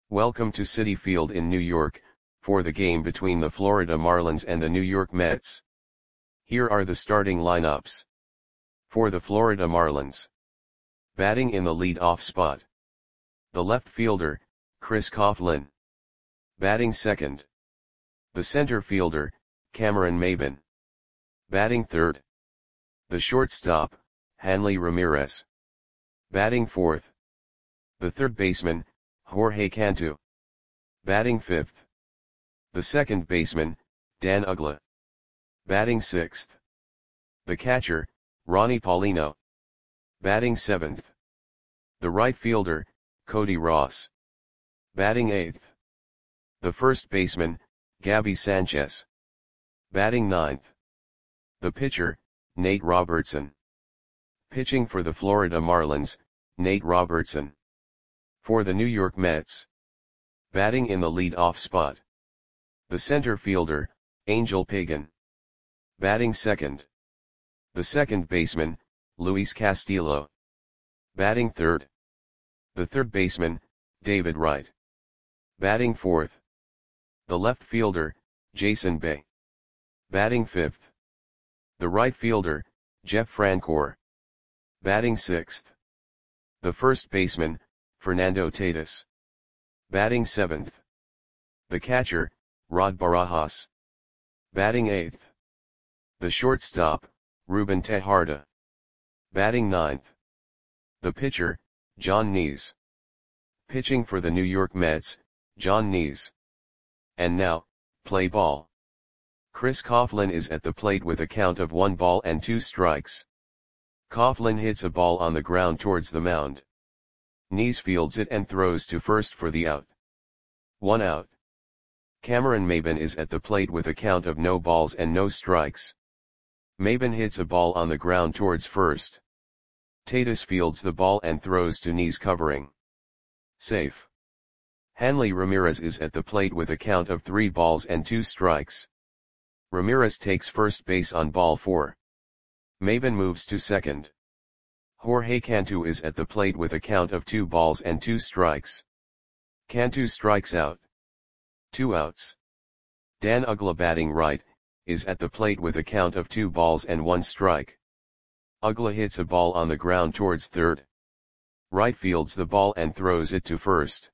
Welcome to Citi Field in New York, for the game between the Florida Marlins and the New York Mets. Here are the starting lineups. For the Florida Marlins. Batting in the lead-off spot. The left fielder, Chris Coghlan. Batting second. The center fielder, Cameron Maybin. Batting third. The shortstop, Hanley Ramirez. Batting fourth. The third baseman, Jorge Cantu. Batting fifth. The second baseman, Dan Uggla. Batting sixth. The catcher, Ronnie Paulino. Batting seventh. The right fielder, Cody Ross. Batting eighth. The first baseman, Gabby Sanchez. Batting ninth. The pitcher, Nate Robertson. Pitching for the Florida Marlins, Nate Robertson. For the New York Mets. Batting in the lead-off spot. The center fielder, Angel Pagan. Batting second. The second baseman, Luis Castillo. Batting third. The third baseman, David Wright. Batting fourth. The left fielder, Jason Bay. Batting fifth. The right fielder, Jeff Francoeur. Batting sixth. The first baseman, Fernando Tatis. Batting seventh. The catcher, Rod Barajas. Batting eighth. The shortstop, Ruben Tejada. Batting ninth. The pitcher, Jon Niese. Pitching for the New York Mets, Jon Niese. And now, play ball. Chris Coghlan is at the plate with a count of 1 ball and 2 strikes. Coghlan hits a ball on the ground towards the mound. Niese fields it and throws to first for the out. 1 out. Cameron Maybin is at the plate with a count of no balls and no strikes. Maybin hits a ball on the ground towards first. Tatis fields the ball and throws to Niese covering. Safe. Hanley Ramirez is at the plate with a count of 3 balls and 2 strikes. Ramirez takes first base on ball 4. Maybin moves to second. Jorge Cantu is at the plate with a count of 2 balls and 2 strikes. Cantu strikes out. 2 outs. Dan Uggla batting right, is at the plate with a count of 2 balls and 1 strike. Uggla hits a ball on the ground towards third. Wright fields the ball and throws it to first.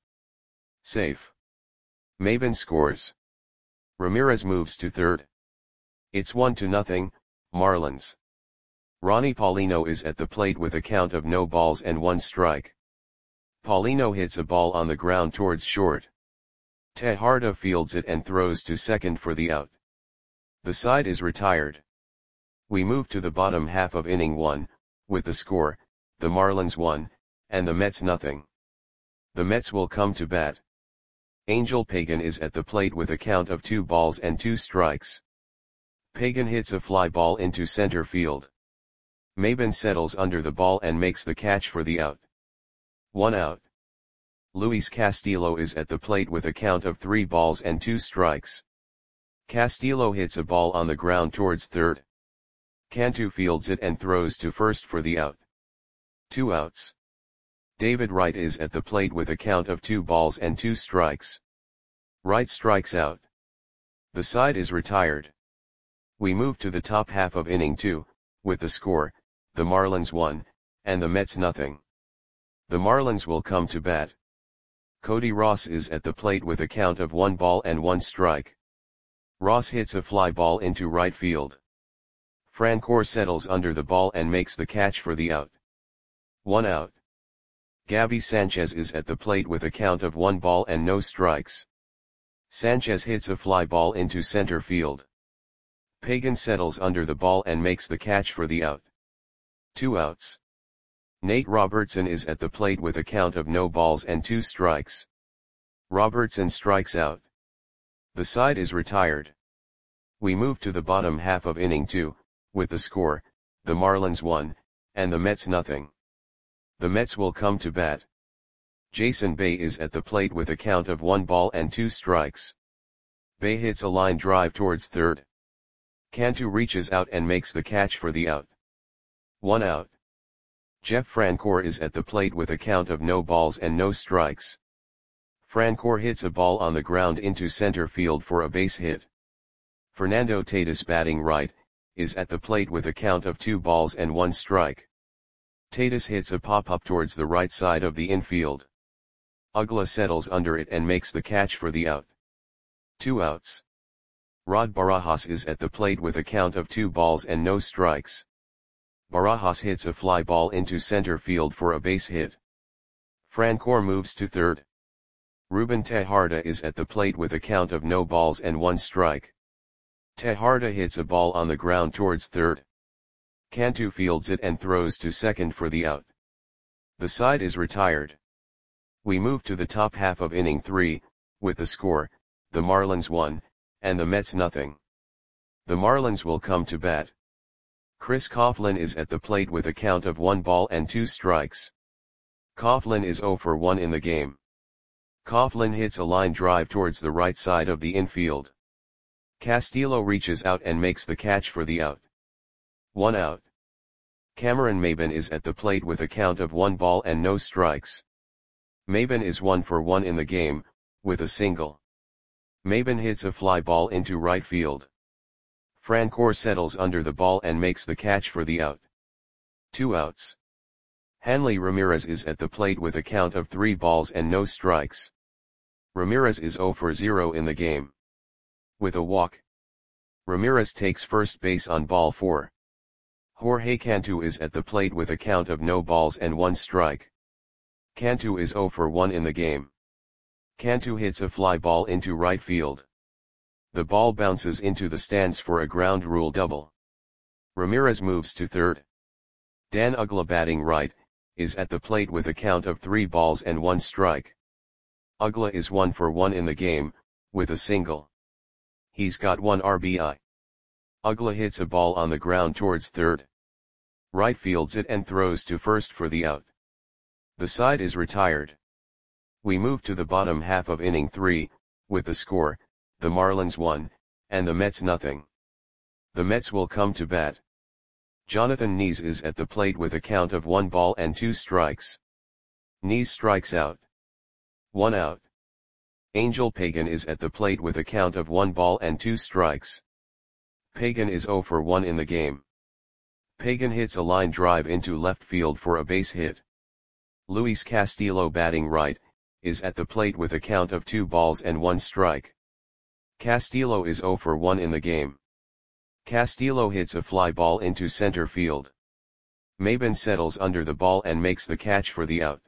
Safe. Maybin scores. Ramirez moves to third. It's 1-0, Marlins. Ronnie Paulino is at the plate with a count of no balls and 1 strike. Paulino hits a ball on the ground towards short. Tejada fields it and throws to second for the out. The side is retired. We move to the bottom half of inning 1, with the score, the Marlins 1, and the Mets 0. The Mets will come to bat. Angel Pagan is at the plate with a count of 2 balls and 2 strikes. Pagan hits a fly ball into center field. Maybin settles under the ball and makes the catch for the out. 1 out. Luis Castillo is at the plate with a count of 3 balls and 2 strikes. Castillo hits a ball on the ground towards third. Cantu fields it and throws to first for the out. 2 outs. David Wright is at the plate with a count of 2 balls and 2 strikes. Wright strikes out. The side is retired. We move to the top half of inning 2, with the score, the Marlins 1, and the Mets 0. The Marlins will come to bat. Cody Ross is at the plate with a count of 1 ball and 1 strike. Ross hits a fly ball into right field. Francoeur settles under the ball and makes the catch for the out. 1 out. Gabby Sanchez is at the plate with a count of 1 ball and no strikes. Sanchez hits a fly ball into center field. Pagan settles under the ball and makes the catch for the out. 2 outs. Nate Robertson is at the plate with a count of no balls and 2 strikes. Robertson strikes out. The side is retired. We move to the bottom half of inning 2, with the score, the Marlins 1, and the Mets 0. The Mets will come to bat. Jason Bay is at the plate with a count of 1 ball and 2 strikes. Bay hits a line drive towards third. Cantu reaches out and makes the catch for the out. 1 out. Jeff Francoeur is at the plate with a count of no balls and no strikes. Francoeur hits a ball on the ground into center field for a base hit. Fernando Tatis, batting right, is at the plate with a count of 2 balls and 1 strike. Tatis hits a pop-up towards the right side of the infield. Uggla settles under it and makes the catch for the out. 2 outs. Rod Barajas is at the plate with a count of 2 balls and no strikes. Barajas hits a fly ball into center field for a base hit. Francoeur moves to third. Ruben Tejada is at the plate with a count of no balls and 1 strike. Tejada hits a ball on the ground towards third. Cantu fields it and throws to second for the out. The side is retired. We move to the top half of inning 3, with the score, the Marlins 1, and the Mets nothing. The Marlins will come to bat. Chris Coughlin is at the plate with a count of 1 ball and 2 strikes. Coughlin is 0 for 1 in the game. Coughlin hits a line drive towards the right side of the infield. Castillo reaches out and makes the catch for the out. 1 out. Cameron Maybin is at the plate with a count of 1 ball and no strikes. Maybin is 1 for 1 in the game, with a single. Maybin hits a fly ball into right field. Francoeur settles under the ball and makes the catch for the out. 2 outs. Hanley Ramirez is at the plate with a count of 3 balls and no strikes. Ramirez is 0 for 0 in the game. With a walk, Ramirez takes first base on ball 4. Jorge Cantu is at the plate with a count of no balls and 1 strike. Cantu is 0 for 1 in the game. Cantu hits a fly ball into right field. The ball bounces into the stands for a ground rule double. Ramirez moves to third. Dan Uggla, batting right, is at the plate with a count of 3 balls and 1 strike. Uggla is 1 for 1 in the game, with a single. He's got 1 RBI. Uggla hits a ball on the ground towards third. Right fields it and throws to first for the out. The side is retired. We move to the bottom half of inning 3, with the score, the Marlins 1, and the Mets nothing. The Mets will come to bat. Jonathan Nies is at the plate with a count of 1 ball and 2 strikes. Nies strikes out. 1 out. Angel Pagan is at the plate with a count of 1 ball and 2 strikes. Pagan is 0 for 1 in the game. Pagan hits a line drive into left field for a base hit. Luis Castillo, batting right, is at the plate with a count of 2 balls and 1 strike. Castillo is 0 for 1 in the game. Castillo hits a fly ball into center field. Maybin settles under the ball and makes the catch for the out.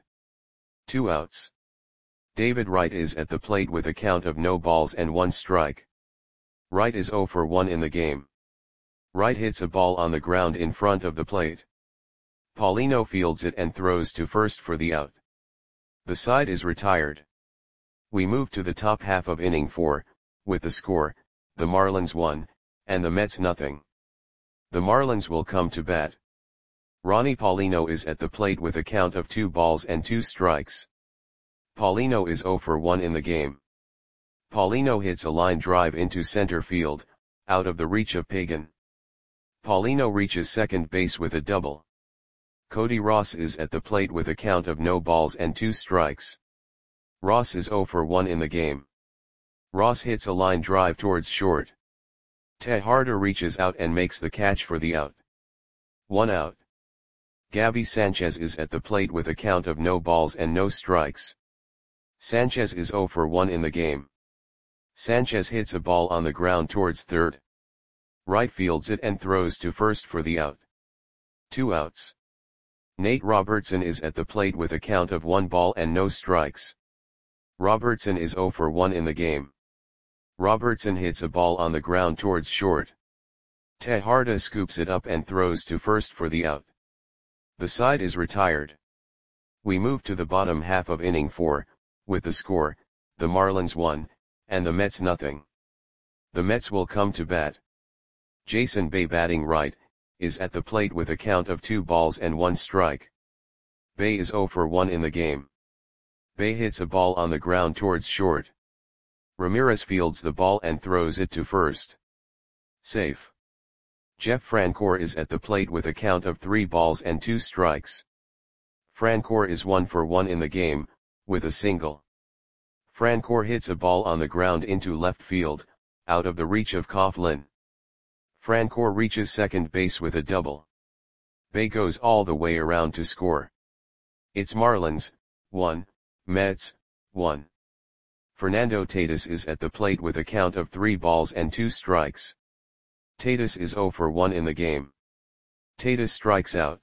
2 outs. David Wright is at the plate with a count of no balls and 1 strike. Wright is 0 for 1 in the game. Wright hits a ball on the ground in front of the plate. Paulino fields it and throws to first for the out. The side is retired. We move to the top half of inning 4, with the score, the Marlins 1, and the Mets nothing. The Marlins will come to bat. Ronnie Paulino is at the plate with a count of 2 balls and 2 strikes. Paulino is 0 for 1 in the game. Paulino hits a line drive into center field, out of the reach of Pagan. Paulino reaches second base with a double. Cody Ross is at the plate with a count of no balls and 2 strikes. Ross is 0 for 1 in the game. Ross hits a line drive towards short. Tejada reaches out and makes the catch for the out. 1 out. Gabby Sanchez is at the plate with a count of no balls and no strikes. Sanchez is 0 for 1 in the game. Sanchez hits a ball on the ground towards third. Right fields it and throws to first for the out. 2 outs. Nate Robertson is at the plate with a count of 1 ball and no strikes. Robertson is 0 for 1 in the game. Robertson hits a ball on the ground towards short. Tejada scoops it up and throws to first for the out. The side is retired. We move to the bottom half of inning 4, with the score, the Marlins 1, and the Mets nothing. The Mets will come to bat. Jason Bay, batting right, is at the plate with a count of 2 balls and 1 strike. Bay is 0 for 1 in the game. Bay hits a ball on the ground towards short. Ramirez fields the ball and throws it to first. Safe. Jeff Francoeur is at the plate with a count of 3 balls and 2 strikes. Francoeur is 1 for 1 in the game, with a single. Francoeur hits a ball on the ground into left field, out of the reach of Coughlin. Francoeur reaches second base with a double. Bae goes all the way around to score. It's Marlins, 1, Mets, 1. Fernando Tatis is at the plate with a count of 3 balls and 2 strikes. Tatis is 0 for 1 in the game. Tatis strikes out.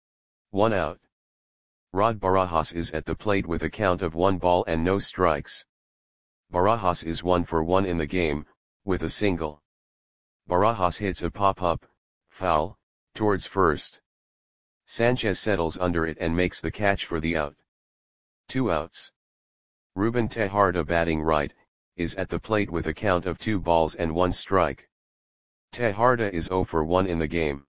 1 out. Rod Barajas is at the plate with a count of 1 ball and no strikes. Barajas is 1 for 1 in the game, with a single. Barajas hits a pop-up, foul, towards first. Sanchez settles under it and makes the catch for the out. 2 outs. Ruben Tejada, batting right, is at the plate with a count of 2 balls and 1 strike. Tejada is 0 for 1 in the game.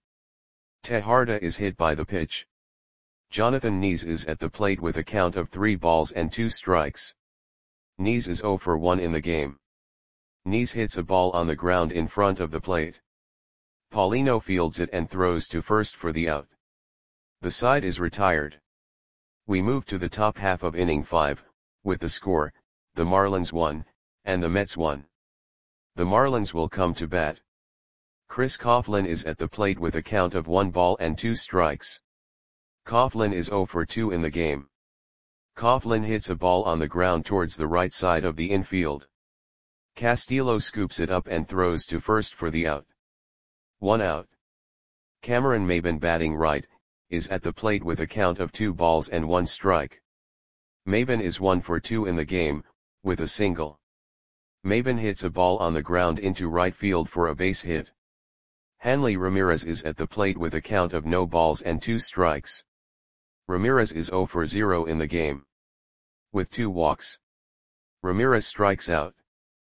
Tejada is hit by the pitch. Jonathan Nies is at the plate with a count of 3 balls and 2 strikes. Nies is 0 for 1 in the game. Nies hits a ball on the ground in front of the plate. Paulino fields it and throws to first for the out. The side is retired. We move to the top half of inning 5, with the score, the Marlins 1, and the Mets 1. The Marlins will come to bat. Chris Coughlin is at the plate with a count of 1 ball and 2 strikes. Coughlin is 0 for 2 in the game. Coughlin hits a ball on the ground towards the right side of the infield. Castillo scoops it up and throws to first for the out. 1 out. Cameron Maybin, batting right, is at the plate with a count of 2 balls and 1 strike. Maybin is 1 for 2 in the game, with a single. Maybin hits a ball on the ground into right field for a base hit. Hanley Ramirez is at the plate with a count of no balls and 2 strikes. Ramirez is 0 for 0 in the game. With 2 walks. Ramirez strikes out.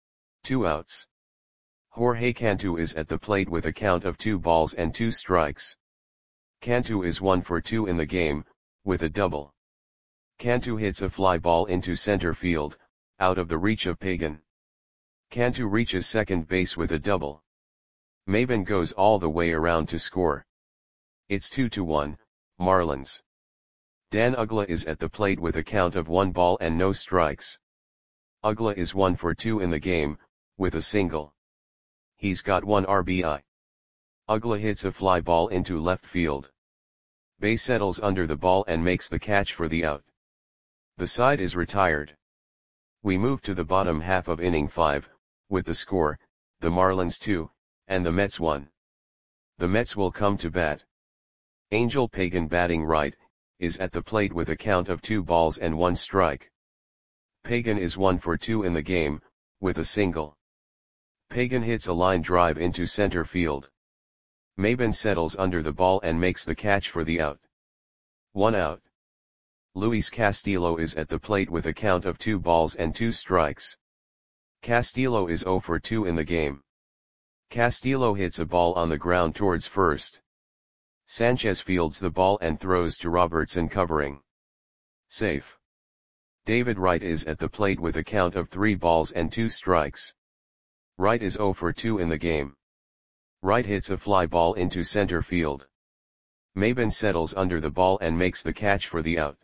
2 outs. Jorge Cantu is at the plate with a count of 2 balls and 2 strikes. Cantu is 1 for 2 in the game, with a double. Cantu hits a fly ball into center field, out of the reach of Pagan. Cantu reaches second base with a double. Maybin goes all the way around to score. It's 2-1, Marlins. Dan Uggla is at the plate with a count of 1 ball and no strikes. Uggla is 1 for 2 in the game, with a single. He's got 1 RBI. Uggla hits a fly ball into left field. Bae settles under the ball and makes the catch for the out. The side is retired. We move to the bottom half of inning 5, with the score, the Marlins 2, and the Mets 1. The Mets will come to bat. Angel Pagan, batting right, is at the plate with a count of 2 balls and 1 strike. Pagan is 1 for 2 in the game, with a single. Pagan hits a line drive into center field. Maybin settles under the ball and makes the catch for the out. 1 out. Luis Castillo is at the plate with a count of 2 balls and 2 strikes. Castillo is 0 for 2 in the game. Castillo hits a ball on the ground towards first. Sanchez fields the ball and throws to Robertson, covering. Safe. David Wright is at the plate with a count of 3 balls and 2 strikes. Wright is 0 for 2 in the game. Wright hits a fly ball into center field. Maybin settles under the ball and makes the catch for the out.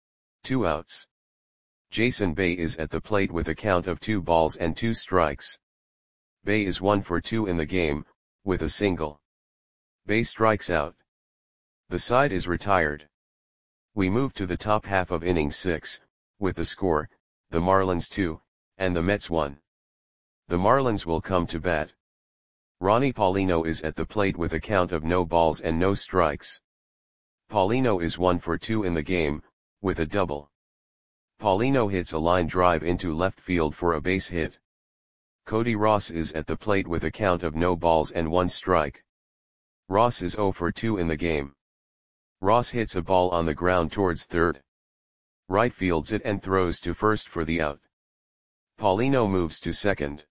2 outs. Jason Bae is at the plate with a count of 2 balls and 2 strikes. Bae is 1 for 2 in the game, with a single. Bae strikes out. The side is retired. We move to the top half of inning 6, with the score, the Marlins 2, and the Mets 1. The Marlins will come to bat. Ronnie Paulino is at the plate with a count of no balls and no strikes. Paulino is 1 for 2 in the game, with a double. Paulino hits a line drive into left field for a base hit. Cody Ross is at the plate with a count of no balls and 1 strike. Ross is 0 for 2 in the game. Ross hits a ball on the ground towards third. Wright fields it and throws to first for the out. Paulino moves to second.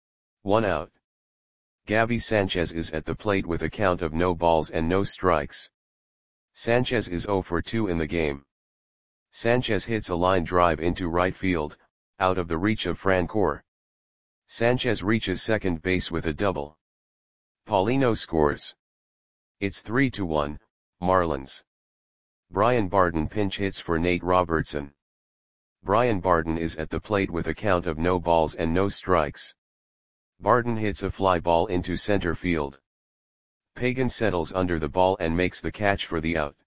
1 out. Gabby Sanchez is at the plate with a count of no balls and no strikes. Sanchez is 0 for 2 in the game. Sanchez hits a line drive into right field, out of the reach of Francoeur. Sanchez reaches second base with a double. Paulino scores. It's 3-1, Marlins. Brian Barton pinch hits for Nate Robertson. Brian Barden is at the plate with a count of no balls and no strikes. Barden hits a fly ball into center field. Pagan settles under the ball and makes the catch for the out.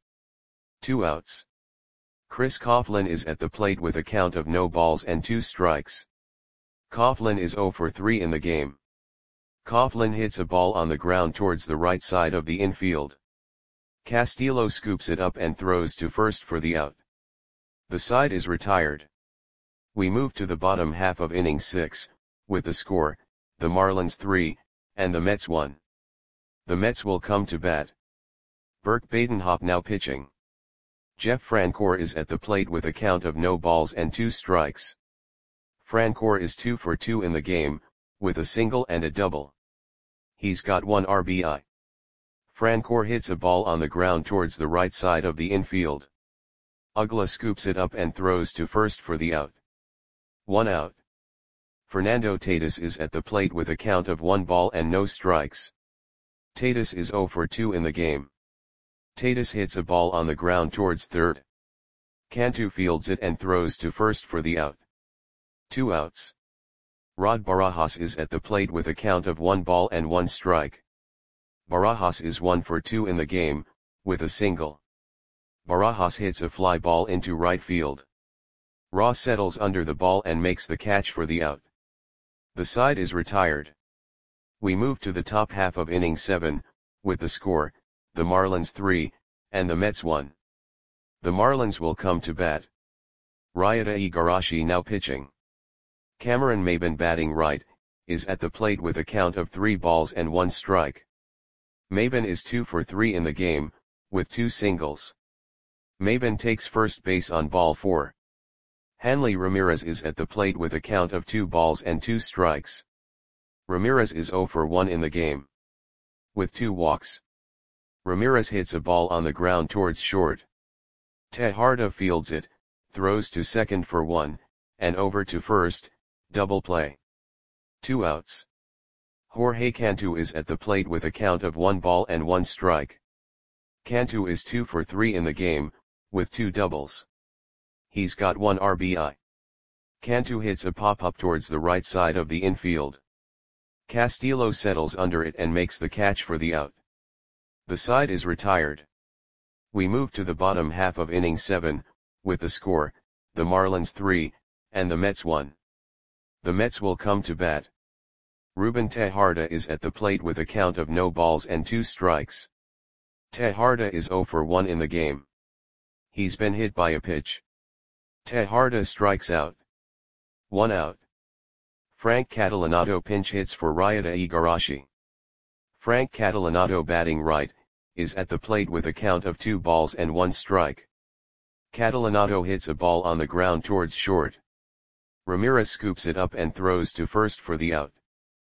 2 outs. Chris Coughlin is at the plate with a count of no balls and 2 strikes. Coughlin is 0 for 3 in the game. Coughlin hits a ball on the ground towards the right side of the infield. Castillo scoops it up and throws to first for the out. The side is retired. We move to the bottom half of inning 6, with the score, the Marlins 3, and the Mets 1. The Mets will come to bat. Burke Badenhop now pitching. Jeff Francoeur is at the plate with a count of no balls and 2 strikes. Francoeur is 2 for 2 in the game, with a single and a double. He's got 1 RBI. Francoeur hits a ball on the ground towards the right side of the infield. Uggla scoops it up and throws to first for the out. 1 out. Fernando Tatis is at the plate with a count of 1 ball and no strikes. Tatis is 0 for 2 in the game. Tatis hits a ball on the ground towards third. Cantu fields it and throws to first for the out. 2 outs. Rod Barajas is at the plate with a count of 1 ball and 1 strike. Barajas is 1 for 2 in the game, with a single. Barajas hits a fly ball into right field. Ross settles under the ball and makes the catch for the out. The side is retired. We move to the top half of inning 7, with the score, the Marlins 3, and the Mets 1. The Marlins will come to bat. Ryota Igarashi now pitching. Cameron Maybin batting right, is at the plate with a count of 3 balls and 1 strike. Maybin is 2 for 3 in the game, with 2 singles. Maybin takes first base on ball 4. Hanley Ramirez is at the plate with a count of 2 balls and 2 strikes. Ramirez is 0 for 1 in the game. With 2 walks. Ramirez hits a ball on the ground towards short. Tejada fields it, throws to second for 1, and over to first, double play. 2 outs. Jorge Cantu is at the plate with a count of 1 ball and 1 strike. Cantu is 2 for 3 in the game, with 2 doubles. He's got 1 RBI. Cantu hits a pop-up towards the right side of the infield. Castillo settles under it and makes the catch for the out. The side is retired. We move to the bottom half of inning 7, with the score, the Marlins 3, and the Mets 1. The Mets will come to bat. Ruben Tejada is at the plate with a count of no balls and 2 strikes. Tejada is 0 for 1 in the game. He's been hit by a pitch. Tejada strikes out. 1 out. Frank Catalanotto pinch hits for Ryota Igarashi. Frank Catalanotto batting right, is at the plate with a count of 2 balls and 1 strike. Catalanotto hits a ball on the ground towards short. Ramirez scoops it up and throws to first for the out.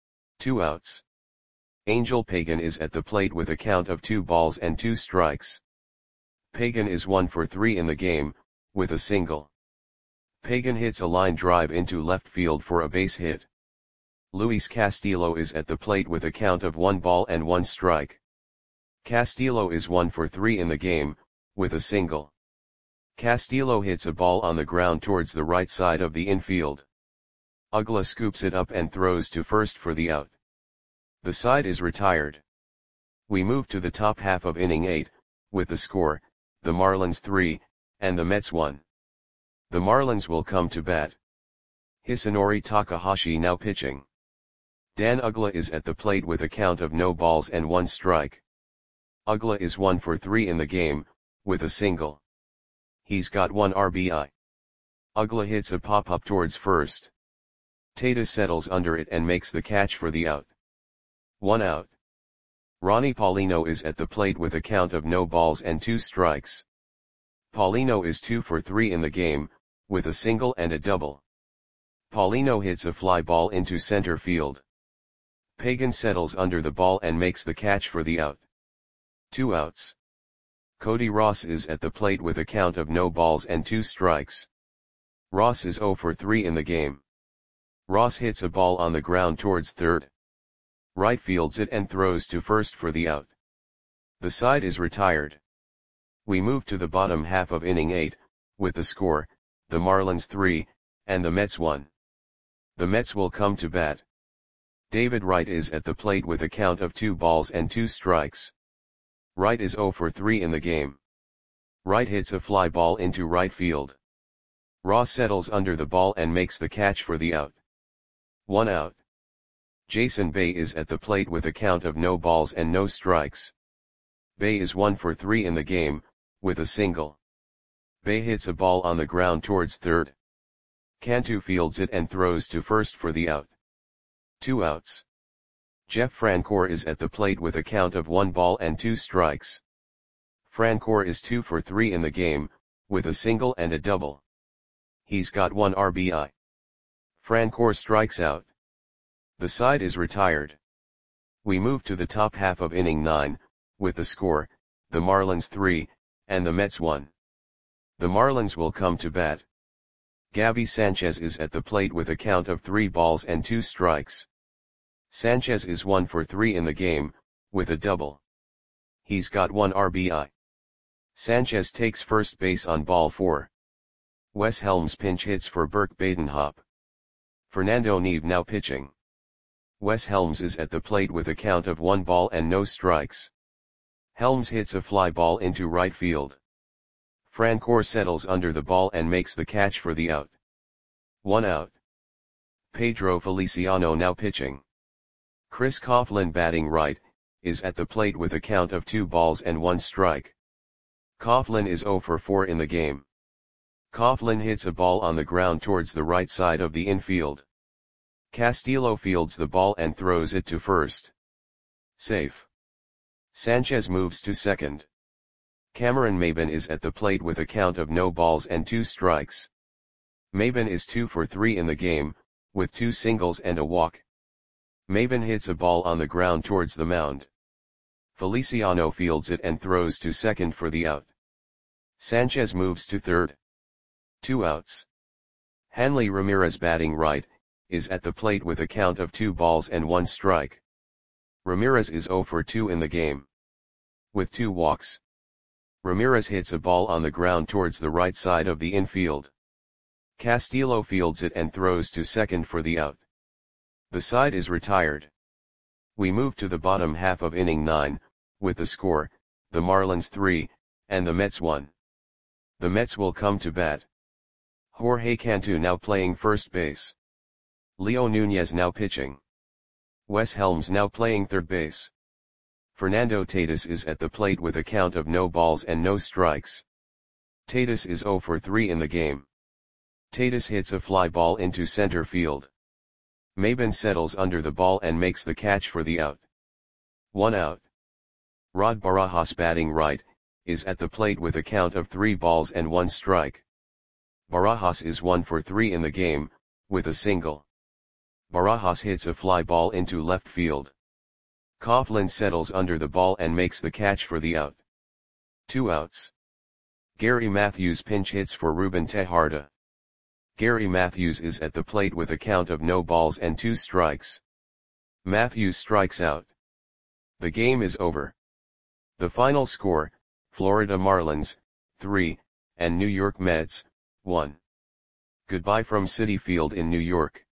2 outs. Angel Pagan is at the plate with a count of 2 balls and 2 strikes. Pagan is 1 for 3 in the game, with a single. Pagan hits a line drive into left field for a base hit. Luis Castillo is at the plate with a count of 1 ball and 1 strike. Castillo is 1 for 3 in the game, with a single. Castillo hits a ball on the ground towards the right side of the infield. Uggla scoops it up and throws to first for the out. The side is retired. We move to the top half of inning 8, with the score, the Marlins 3, and the Mets 1. The Marlins will come to bat. Hisanori Takahashi now pitching. Dan Uggla is at the plate with a count of no balls and 1 strike. Uggla is 1 for 3 in the game, with a single. He's got 1 RBI. Uggla hits a pop-up towards first. Tatis settles under it and makes the catch for the out. 1 out. Ronnie Paulino is at the plate with a count of no balls and 2 strikes. Paulino is 2 for 3 in the game, with a single and a double. Paulino hits a fly ball into center field. Pagan settles under the ball and makes the catch for the out. 2 outs. Cody Ross is at the plate with a count of no balls and 2 strikes. Ross is 0 for 3 in the game. Ross hits a ball on the ground towards third. Right fields it and throws to first for the out. The side is retired. We move to the bottom half of inning 8, with the score, the Marlins 3, and the Mets 1. The Mets will come to bat. David Wright is at the plate with a count of 2 balls and 2 strikes. Wright is 0 for 3 in the game. Wright hits a fly ball into right field. Ross settles under the ball and makes the catch for the out. 1 out. Jason Bay is at the plate with a count of no balls and no strikes. Bay is 1 for 3 in the game, with a single. Bay hits a ball on the ground towards third. Cantu fields it and throws to first for the out. 2 outs. Jeff Francoeur is at the plate with a count of 1 ball and 2 strikes. Francoeur is 2 for 3 in the game, with a single and a double. He's got 1 RBI. Francoeur strikes out. The side is retired. We move to the top half of inning 9, with the score, the Marlins 3, and the Mets 1. The Marlins will come to bat. Gabby Sanchez is at the plate with a count of 3 balls and 2 strikes. Sanchez is 1 for 3 in the game, with a double. He's got 1 RBI. Sanchez takes first base on ball 4. Wes Helms pinch hits for Burke Badenhop. Fernando Neve now pitching. Wes Helms is at the plate with a count of 1 ball and no strikes. Helms hits a fly ball into right field. Francoeur settles under the ball and makes the catch for the out. 1 out. Pedro Feliciano now pitching. Chris Coughlin batting right, is at the plate with a count of 2 balls and 1 strike. Coughlin is 0 for 4 in the game. Coughlin hits a ball on the ground towards the right side of the infield. Castillo fields the ball and throws it to first. Safe. Sanchez moves to second. Cameron Maybin is at the plate with a count of no balls and 2 strikes. Maybin is 2 for 3 in the game, with 2 singles and a walk. Maybin hits a ball on the ground towards the mound. Feliciano fields it and throws to second for the out. Sanchez moves to third. 2 outs. Hanley Ramirez batting right, is at the plate with a count of 2 balls and 1 strike. Ramirez is 0 for 2 in the game. With 2 walks. Ramirez hits a ball on the ground towards the right side of the infield. Castillo fields it and throws to second for the out. The side is retired. We move to the bottom half of inning 9, with the score, the Marlins 3, and the Mets 1. The Mets will come to bat. Jorge Cantu now playing first base. Leo Nunez now pitching. Wes Helms now playing third base. Fernando Tatis is at the plate with a count of no balls and no strikes. Tatis is 0 for 3 in the game. Tatis hits a fly ball into center field. Maybin settles under the ball and makes the catch for the out. 1 out. Rod Barajas batting right, is at the plate with a count of 3 balls and 1 strike. Barajas is 1 for 3 in the game, with a single. Barajas hits a fly ball into left field. Coughlin settles under the ball and makes the catch for the out. 2 outs. Gary Matthews pinch hits for Ruben Tejada. Gary Matthews is at the plate with a count of no balls and 2 strikes. Matthews strikes out. The game is over. The final score, Florida Marlins, 3, and New York Mets, 1. Goodbye from Citi Field in New York.